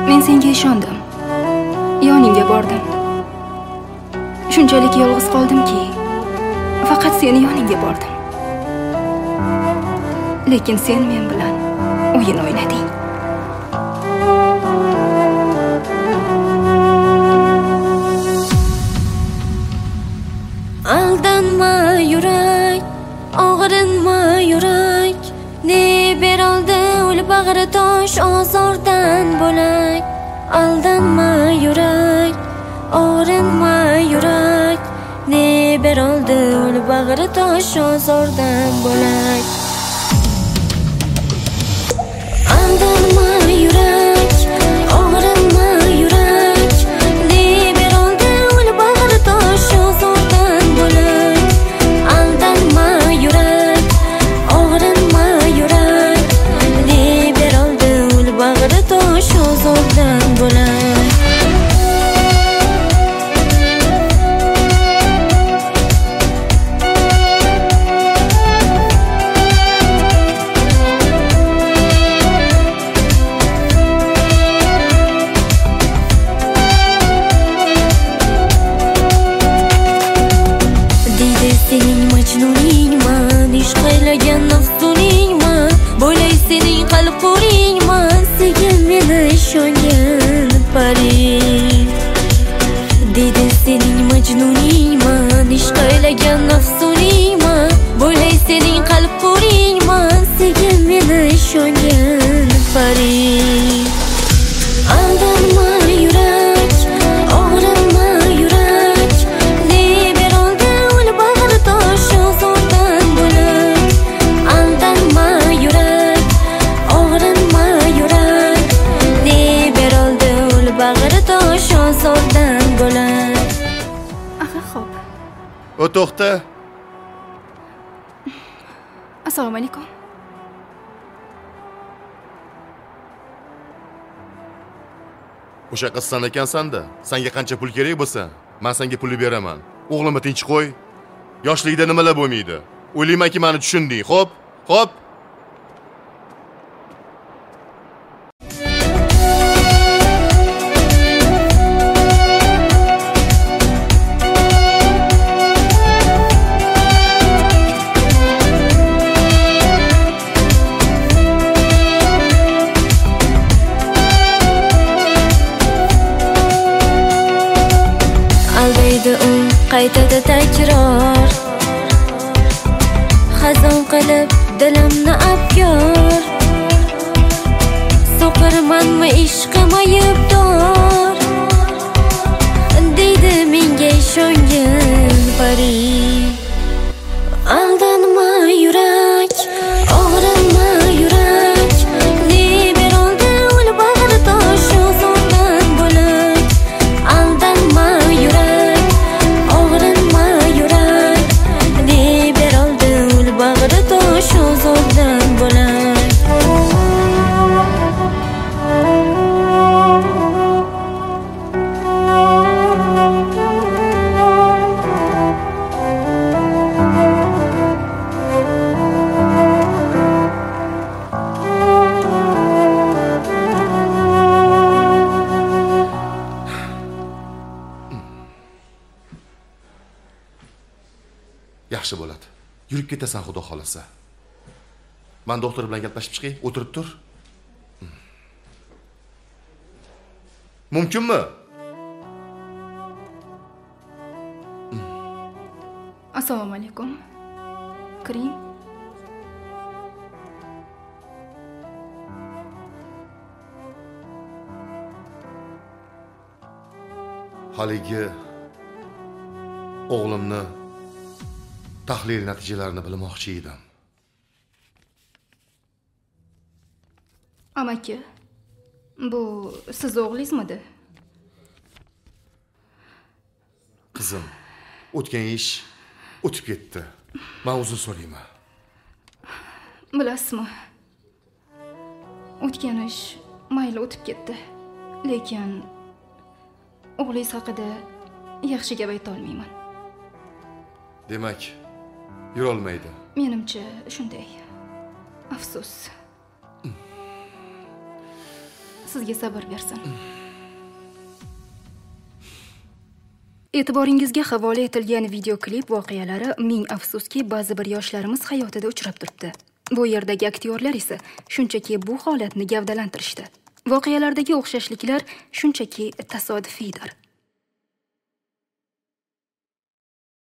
Men senga ishondim. Yoningga bordim. Shunchalik yolg'iz qoldimki, faqat seni yoningga bordim. Lekin sen men bilan o'yin o'ynading. Aldanma yurak, og'rinma yurak, ne beroldi ul bag'ri tosh ozordan bo'lak. Aldanma yurak, og'rinma yurak, ne beroldi ul bag'ri tosh ozordan bo'lak. Aldanma yurak, og'rinma yurak, ne beroldi ul bag'ri tosh ozordan bo'lak. Aldanma yurak, og'rinma yurak, ne beroldi ul bag'ri tosh ozordan bo'lak. Sening majnuningman, ishq qilgan nafsuningman, bo'lay sening qalb qo'ringman, sen meni ishongan paring. Dedi sening majnuningman, ishq qilgan nafsuningman, bo'lay sening qalb qo'ringman, sen meni ishongan paring. Aldanma yurak, og'rinma yurak, ne beroldi ul bag'ri tosh ozordan bo'lak. Aldanma yurak, og'rinma yurak, ne beroldi ul bag'ri tosh ozordan bo'lak. Aha, xo'p. O to'xta. Assalomu alaykum. O'sha qizsan ekansan-da, senga qancha pul kerak bo'lsa, men senga pulni beraman. O'g'limni tinch qo'y. Yoshligida nimalar bo'lmaydi. O'ylaymanki, meni tushunding. Xo'p? Xo'p. Aldaydi u, qaytadi takror, xazon qilib dilimni abyor. So'qirmanmi ishqim aybdor, deydi menga ishongan paring. Aldanma yurak, og'rinma yurak, ne beroldi ul bag'ri tosh ozordan bo'lak. Aldanma yurak, og'rinma yurak, ne beroldi ul bag'ri tosh ozordan bo'lak. Yaxshi bo'ladi. Yurib ketasan, xudo xolasa. Men doktor bilan gaplashib chiqay, o'tirib tur. Mumkinmi? Assalomu alaykum. Kiring. Haligi o'g'limni tahlil natijalarini bilmoqchi edim. Amaki, bu siz o'g'lingizmidi? Qizim, o'tgan ish o'tib ketdi. Men uzr so'rayman. Bilasizmi? O'tgan ish mayli o'tib ketdi. Lekin o'g'lingiz haqida yaxshi gap ayta olmayman. Demak, yura olmaydi. Menimcha shunday. Afsus. sizga sabr bersin. E'tiboringizga havola etilgan videoklip voqealari ming afsuski ba'zi bir yoshlarimiz hayotida uchrab turibdi. Bu yerdagi aktyorlar esa shunchaki bu holatni gavdalantirishdi. Voqealardagi o'xshashliklar shunchaki tasodifiydir.